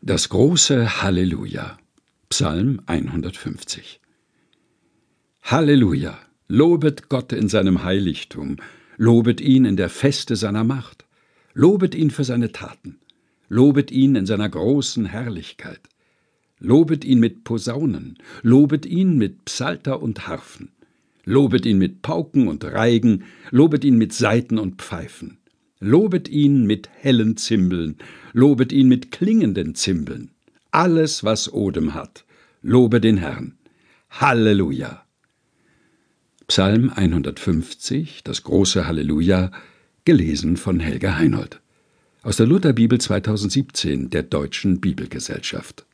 Das große Halleluja. Psalm 150. Halleluja! Lobet Gott in seinem Heiligtum, lobet ihn in der Feste seiner Macht, lobet ihn für seine Taten, lobet ihn in seiner großen Herrlichkeit, lobet ihn mit Posaunen, lobet ihn mit Psalter und Harfen, lobet ihn mit Pauken und Reigen, lobet ihn mit Saiten und Pfeifen, lobet ihn mit hellen Zimbeln, lobet ihn mit klingenden Zimbeln. Alles, was Odem hat, lobe den Herrn. Halleluja! Psalm 150, das große Halleluja, gelesen von Helga Heinold. Aus der Lutherbibel 2017 der Deutschen Bibelgesellschaft.